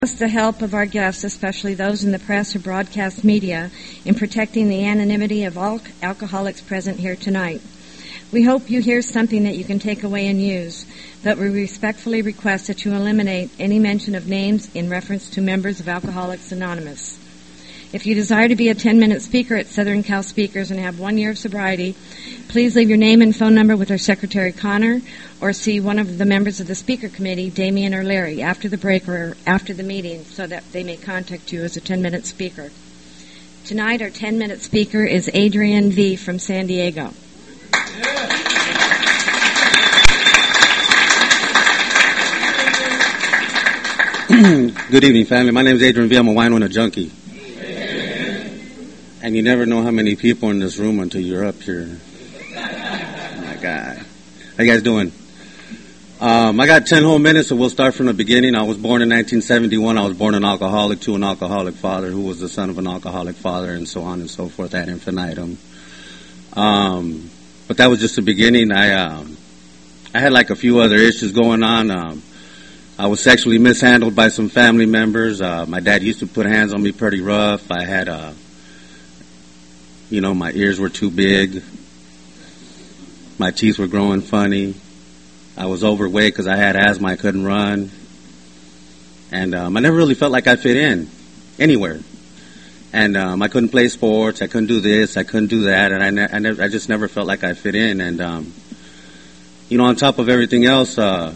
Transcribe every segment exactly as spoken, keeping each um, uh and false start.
The help of our guests, especially those in the press or broadcast media, in protecting the anonymity of all alcoholics present here tonight. We hope you hear something that you can take away and use, but we respectfully request that you eliminate any mention of names in reference to members of Alcoholics Anonymous. If you desire to be a ten-minute speaker at Southern Cal Speakers and have one year of sobriety, please leave your name and phone number with our Secretary Connor, or see one of the members of the speaker committee, Damien or Larry, after the break or after the meeting, so that they may contact you as a ten-minute speaker. Tonight, our ten-minute speaker is Adrian V. from San Diego. Good evening, family. My name is Adrian V. I'm a wine winner junkie. And you never know how many people are in this room until you're up here. Oh my God. How you guys doing? Um, I got ten whole minutes, so we'll start from the beginning. I was born in nineteen seventy-one. I was born an alcoholic to an alcoholic father who was the son of an alcoholic father, and so on and so forth ad infinitum. Um, but that was just the beginning. I um, I had like a few other issues going on. Um, I was sexually mishandled by some family members. Uh, my dad used to put hands on me pretty rough. I had a You know, my ears were too big. My teeth were growing funny. I was overweight because I had asthma. I couldn't run. And um, I never really felt like I fit in anywhere. And um, I couldn't play sports. I couldn't do this. I couldn't do that. And I, ne- I, ne- I just never felt like I fit in. And, um, you know, on top of everything else, uh,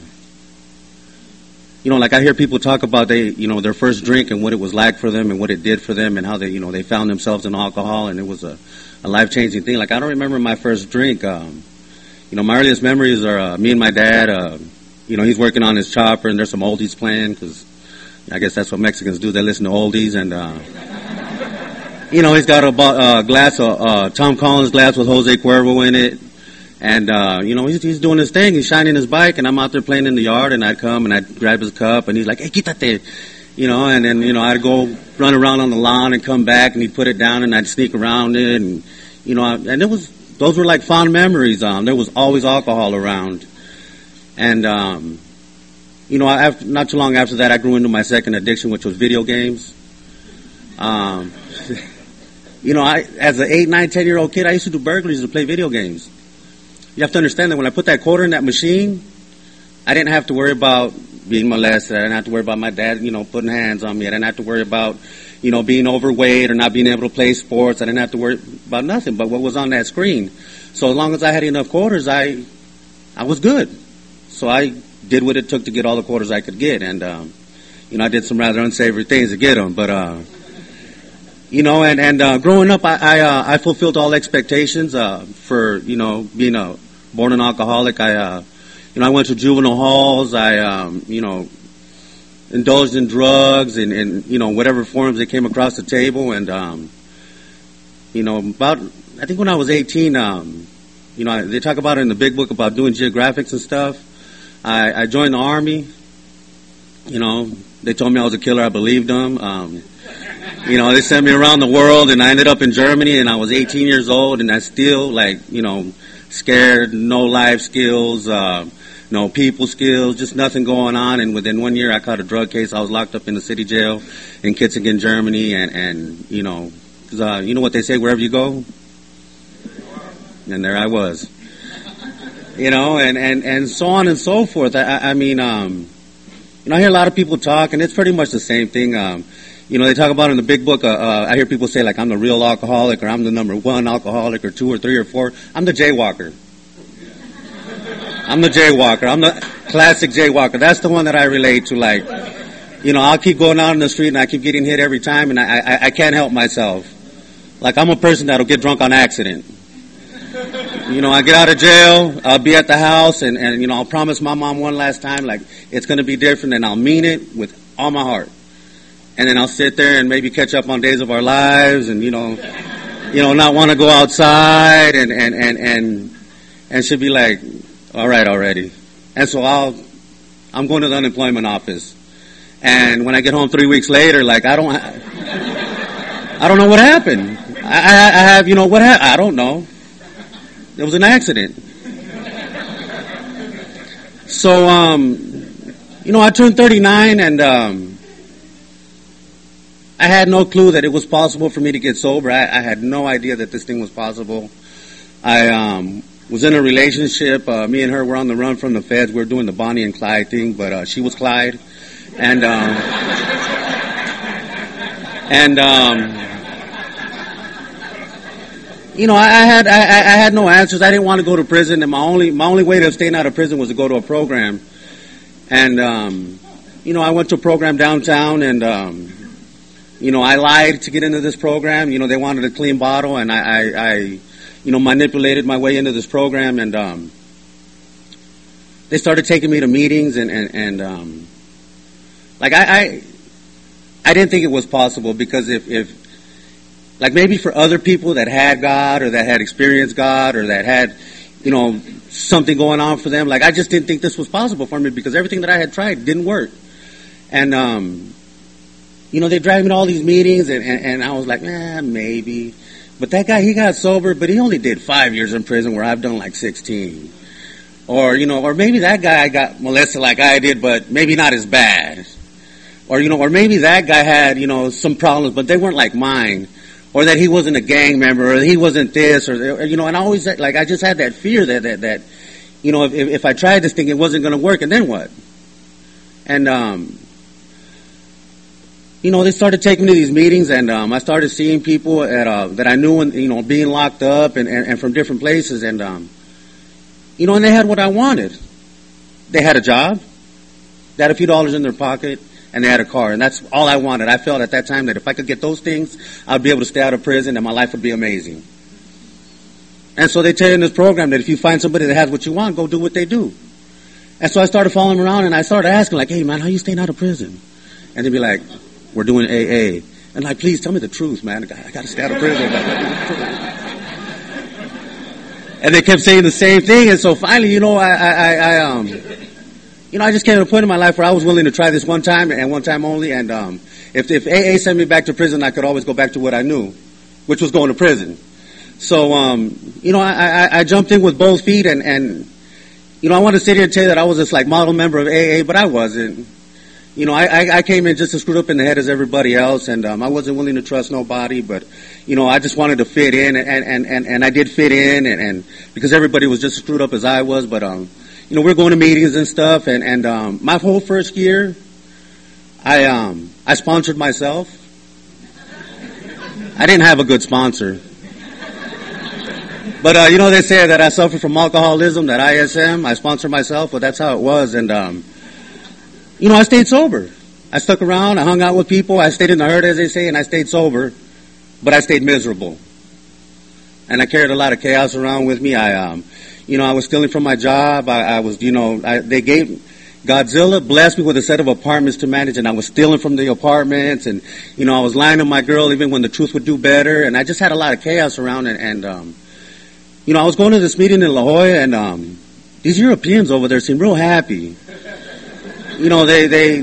you know, like I hear people talk about they, you know, their first drink and what it was like for them and what it did for them and how they, you know, they found themselves in alcohol and it was a, a life-changing thing. Like I don't remember my first drink. Um, you know, my earliest memories are uh, me and my dad. Uh, you know, he's working on his chopper and there's some oldies playing because I guess that's what Mexicans do. They listen to oldies and, uh, you know, he's got a uh, glass, of uh, Tom Collins glass with Jose Cuervo in it. And, uh, you know, he's, he's doing his thing. He's shining his bike, and I'm out there playing in the yard, and I'd come, and I'd grab his cup, and he's like, hey, quítate, you know, and then, you know, I'd go run around on the lawn and come back, and he'd put it down, and I'd sneak around it, and, you know, and it was, those were like fond memories. Um, there was always alcohol around. And, um, you know, after, not too long after that, I grew into my second addiction, which was video games. Um, you know, I, as an eight, nine, ten-year-old kid, I used to do burglaries to play video games. You have to understand that when I put that quarter in that machine, I didn't have to worry about being molested. I didn't have to worry about my dad, you know, putting hands on me. I didn't have to worry about, you know, being overweight or not being able to play sports. I didn't have to worry about nothing but what was on that screen. So as long as I had enough quarters, I I was good. So I did what it took to get all the quarters I could get. And, um, you know, I did some rather unsavory things to get them. But, uh, you know, and, and uh, growing up, I I, uh, I fulfilled all expectations uh, for, you know, being a born an alcoholic. I, uh, you know, I went to juvenile halls. I, um, you know, indulged in drugs and, and, you know, whatever forms they came across the table. And, um, you know, about, I think when I was eighteen, um, you know, they talk about it in the big book about doing geographics and stuff. I, I joined the Army. You know, they told me I was a killer. I believed them. Um, you know, they sent me around the world, and I ended up in Germany, and I was eighteen years old, and I still, like, you know, scared, no life skills, uh, no people skills, just nothing going on. And within one year, I caught a drug case. I was locked up in the city jail in Kitzingen, Germany. And, and you know, cause, uh, you know what they say, wherever you go? And there I was. You know, and, and, and so on and so forth. I, I mean, um, you know, I hear a lot of people talk, and it's pretty much the same thing. Um, You know, they talk about in the big book, uh, uh, I hear people say, like, I'm the real alcoholic, or I'm the number one alcoholic, or two, or three, or four. I'm the jaywalker. I'm the jaywalker. I'm the classic jaywalker. That's the one that I relate to. Like, you know, I'll keep going out in the street, and I keep getting hit every time, and I, I, I can't help myself. Like, I'm a person that'll get drunk on accident. You know, I get out of jail, I'll be at the house, and, and you know, I'll promise my mom one last time, like, it's going to be different, and I'll mean it with all my heart. And then I'll sit there and maybe catch up on Days of Our Lives and, you know, you know, not want to go outside and, and, and, and, and she'll be like, all right already. And so I'll, I'm going to the unemployment office. And when I get home three weeks later, like, I don't, ha- I don't know what happened. I, I, I have, you know, what happened? I don't know. It was an accident. So, um, you know, I turned thirty-nine and, um, I had no clue that it was possible for me to get sober. I, I had no idea that this thing was possible. I um, was in a relationship. Uh, me and her were on the run from the feds. We were doing the Bonnie and Clyde thing, but uh, she was Clyde. And, um, and, um, you know, I, I had, I, I had no answers. I didn't want to go to prison, and my only, my only way of staying out of prison was to go to a program. And, um, you know, I went to a program downtown, and, um, you know, I lied to get into this program. You know, they wanted a clean bottle, and I, I, I you know, manipulated my way into this program, and, um, they started taking me to meetings, and, and, and um, like, I, I, I didn't think it was possible, because if, if, like, maybe for other people that had God, or that had experienced God, or that had, you know, something going on for them, like, I just didn't think this was possible for me, because everything that I had tried didn't work. And, um, you know, they dragged me to all these meetings, and, and, and I was like, eh, maybe. But that guy, he got sober, but he only did five years in prison, where I've done like sixteen. Or, you know, or maybe that guy got molested like I did, but maybe not as bad. Or, you know, or maybe that guy had, you know, some problems, but they weren't like mine. Or that he wasn't a gang member, or he wasn't this, or, you know, and I always, like, I just had that fear that, that, that you know, if, if I tried this thing, it wasn't going to work, and then what? And, um, you know, they started taking me to these meetings, and, um, I started seeing people at, uh, that I knew, and, you know, being locked up, and, and, and from different places, and, um, you know, and they had what I wanted. They had a job, they had a few dollars in their pocket, and they had a car, and that's all I wanted. I felt at that time that if I could get those things, I'd be able to stay out of prison, and my life would be amazing. And so they tell you in this program that if you find somebody that has what you want, go do what they do. And so I started following them around, and I started asking, like, hey, man, how you staying out of prison? And they'd be like, we're doing A A. And like, please tell me the truth, man. I got to stay out of prison. And they kept saying the same thing, and so finally, you know, I, I, I, um... You know, I just came to a point in my life where I was willing to try this one time and one time only. And um, if, if A A sent me back to prison, I could always go back to what I knew, which was going to prison. So, um, you know, I, I, I jumped in with both feet. And, and, you know, I want to sit here and tell you that I was this, like, model member of A A, but I wasn't. You know, I, I, I came in just as screwed up in the head as everybody else. And um, I wasn't willing to trust nobody. But, you know, I just wanted to fit in. And, and, and, and I did fit in. And, and because everybody was just as screwed up as I was. But, um. You know, we're going to meetings and stuff, and, and um, my whole first year, I um, I sponsored myself. I didn't have a good sponsor. But, uh, you know, they say that I suffer from alcoholism, that I S M, I sponsor myself, but that's how it was. And, um, you know, I stayed sober. I stuck around, I hung out with people, I stayed in the herd, as they say, and I stayed sober, but I stayed miserable. And I carried a lot of chaos around with me. I, um... You know, I was stealing from my job. I, I was, you know, I, they gave, Godzilla blessed me with a set of apartments to manage, and I was stealing from the apartments, and, you know, I was lying to my girl even when the truth would do better, and I just had a lot of chaos around, and, and um, you know, I was going to this meeting in La Jolla, and um, these Europeans over there seemed real happy. You know, they, they,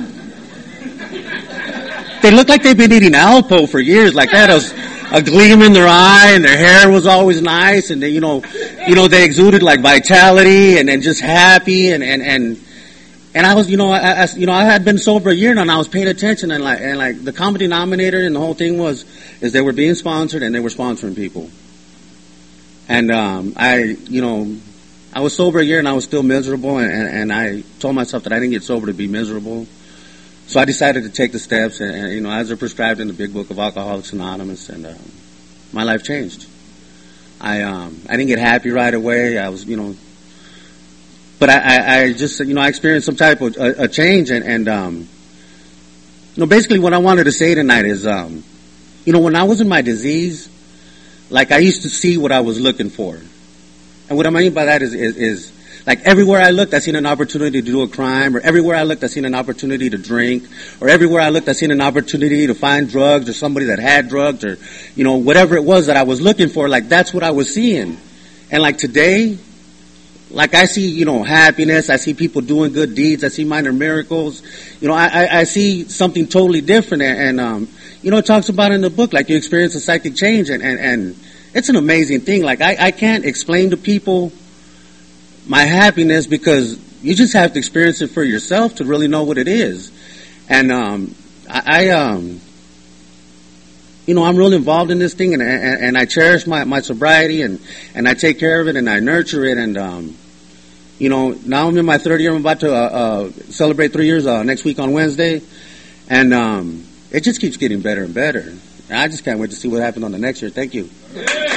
they look like they've been eating Alpo for years, like that was a gleam in their eye, and their hair was always nice, and they, you know, you know, they exuded like vitality and, and just happy, and, and, and, and I was, you know, I, I, you know, I had been sober a year now, and I was paying attention, and like, and like the common denominator in the whole thing was, is they were being sponsored and they were sponsoring people. And, um, I, you know, I was sober a year and I was still miserable, and, and I told myself that I didn't get sober to be miserable. So I decided to take the steps, and, and you know, as they're prescribed in the Big Book of Alcoholics Anonymous, and um, my life changed. I um, I didn't get happy right away. I was, you know, but I, I, I just, you know, I experienced some type of a, a change, and, and um, you know, basically what I wanted to say tonight is, um, you know, when I was in my disease, like I used to see what I was looking for, and what I mean by that is, is, is like everywhere I looked, I seen an opportunity to do a crime, or everywhere I looked, I seen an opportunity to drink, or everywhere I looked, I seen an opportunity to find drugs, or somebody that had drugs, or, you know, whatever it was that I was looking for, like that's what I was seeing. And like today, like I see, you know, happiness, I see people doing good deeds, I see minor miracles, you know, I, I, I see something totally different, and, and um, you know, it talks about in the book, like you experience a psychic change, and, and, and it's an amazing thing. Like I, I can't explain to people my happiness, because you just have to experience it for yourself to really know what it is. And um, I, I um, you know, I'm really involved in this thing, and and, and I cherish my, my sobriety, and, and I take care of it, and I nurture it, and um, you know, now I'm in my third year. I'm about to uh, uh, celebrate three years uh, next week on Wednesday, and um, it just keeps getting better and better. And I just can't wait to see what happens on the next year. Thank you.